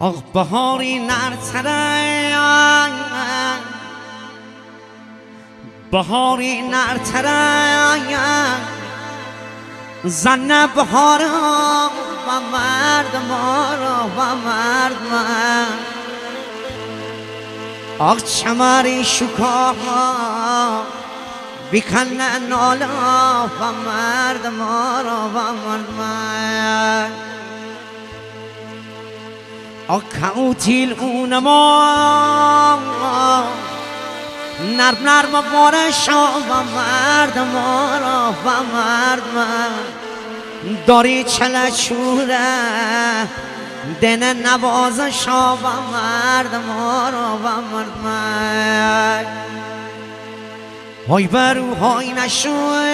آخ بهاری نرتره بهاری نرتره زن بهار و مرد مارا و مرد من آخ چمری شکا بیکنه نالا و مرد مارا و مرد من آخ کوتیل اونما نرم نرم بارشا و مرد مارا و مرد من داری چله چوره دن نوازشا و مرد مارا و مرد من های برو های نشوی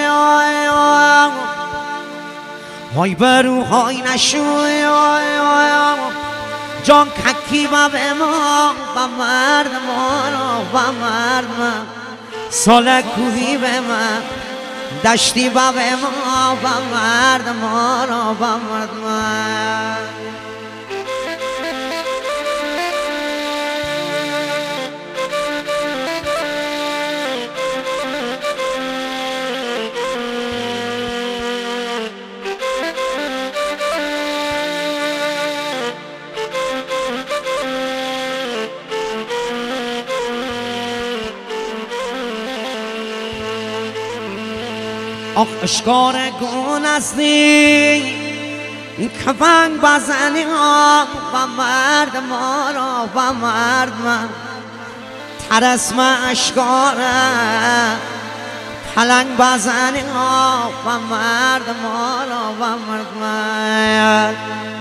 های برو های نشوی جان ککی با به ما و مرد مارا و مرد من سال کوهی به من دشتی با به ما و مرد مارا و مرد من آخ اشکار گون هستی این کفنگ بزنی و مرد مارا و مرد من ترسم اشکاره پلنگ بزنی و مرد مارا و مرد من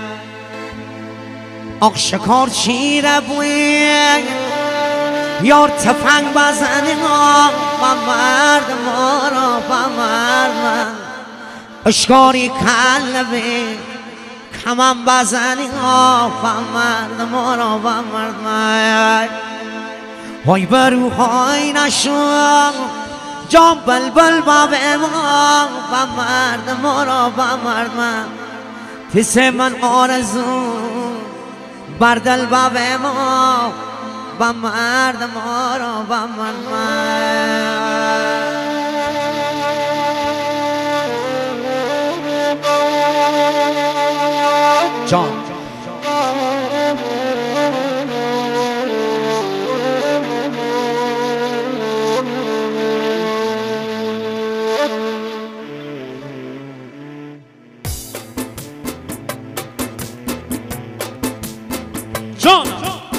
آخ شکار چیره بوی یار تفنگ بزنی و مرد مارا و مرد من اشکاری کلبی کمم بزنی و مرد مارا و مرد من های برو های نشو جام بلبل با به ما و مرد مارا و مرد من پس من آرزو بردل با به ما و مرد مارا و مرد جان جان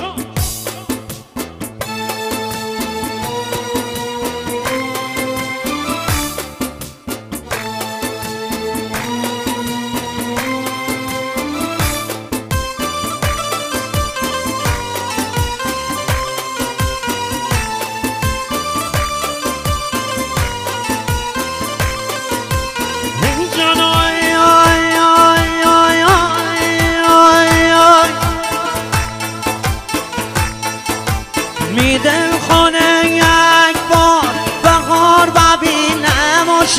میدل خونه یک بار بهار ببینم و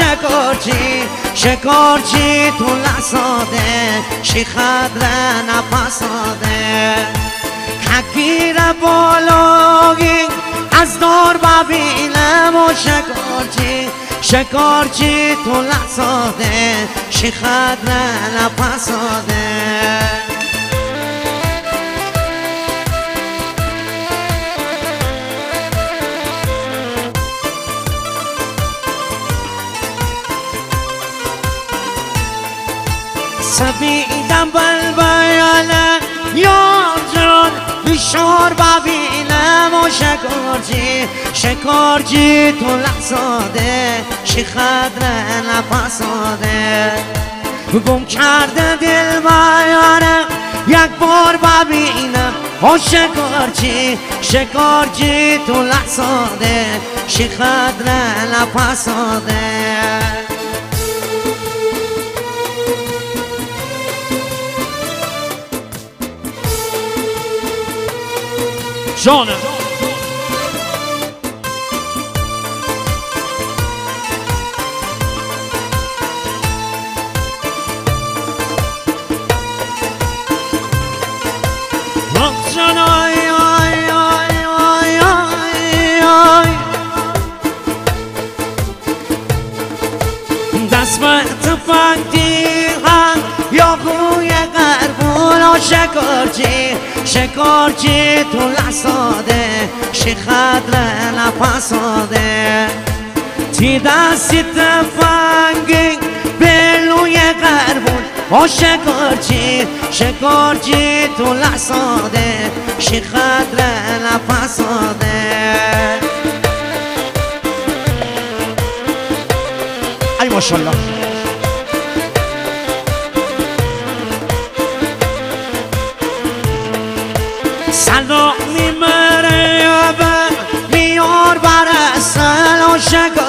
شکارچی تو لساده شیخدر نفساده ککیر بالایی از دار ببینم و شکارچی تو لساده شیخدر نفساده سبیدم بلبیاله یار جان بیشار ببینم و شکارچی تو لحظاده شیخدر نفساده گم کرده دل بیاره یک بار ببینم و شکارچی تو لحظاده شیخدر نفساده جانم سفنگی هم یا گوی قربون و شکارچی تو لساده شخدر نفساده تی دستی تفنگی بلوی قربون و شکارچی تو لساده شخدر نفساده ای ماشاءالله سلام میمره میار برسل و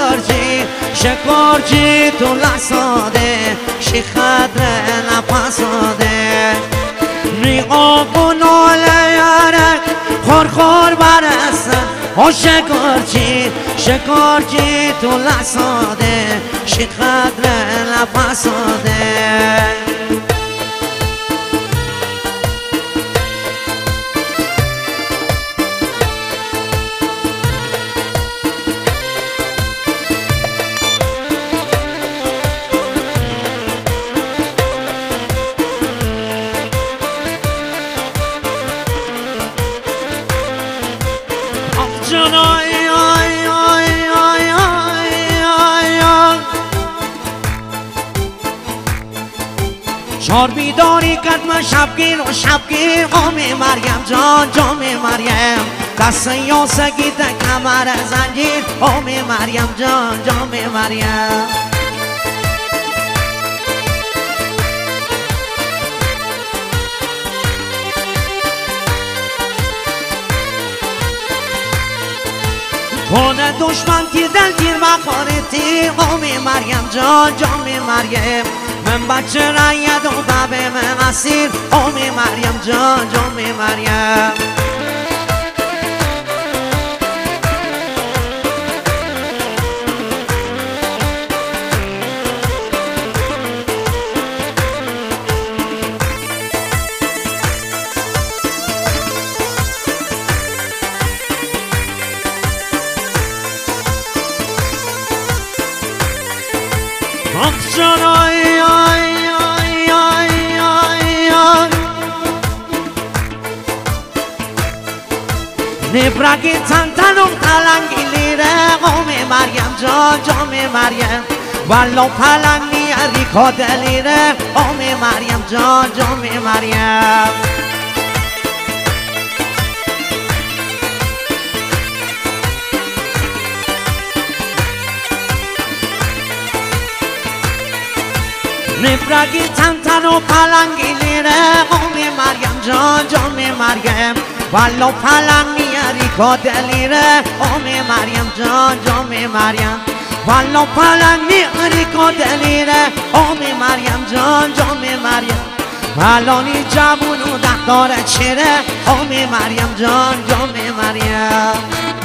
شکارچی تو لساده شخدر نفساده نیقاب و ناله یارک خور برسل و شکارچی تو لساده شخدر نفساده چار بیداری قدم شبگیر و شبگیر قومی مریم جان مریم دست یاسگی ده کمر زنجیر قومی مریم جان مریم کنه دشمن تی دل تیر مخارتی قومی مریم جان مریم من بچه رید و بابه من اسیر قومی مریم جان مریم نبرگی تنتنم تلنگی لیره قومی مریم جان مریم والا پلنگ میاری کادلیره قومی مریم جان مریم نبرگی تنتنم پلنگی لیره قومی مریم جان مریم والا پلنگ میاری کادلیره قومی مریم جان مریم والا پلنگ میاری کادلیره قومی مریم جان مریم والانی جوون و دختار چره قومی مریم جان مریم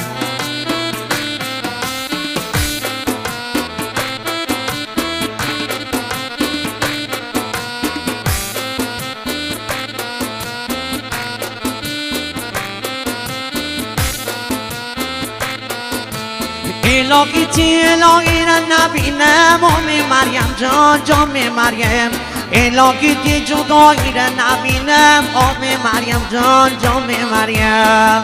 الهی را نبینم قومی مریم جان مریم الهی جدایی را نبینم قومی مریم جان مریم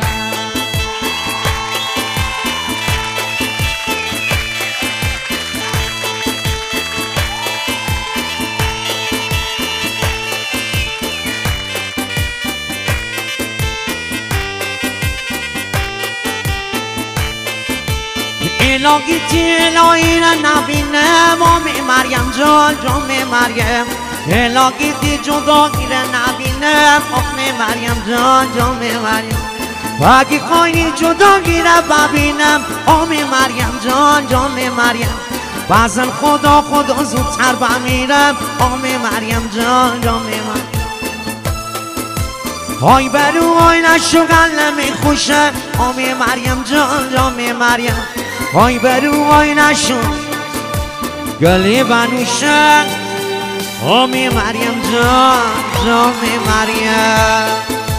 الهی را نبینم قومی مریم جان مریم الهی جدایی را نبینم قومی مریم جان مریم و اگه خواهی جدایی را ببینم قومی مریم جان مریم بعضا خدا زودتر بمیرم قومی مریم جان مریم های برو های نشو قلم خوشه قومی مریم جان مریم های برو های نشو گلی بنوشه قومی مریم جان مریم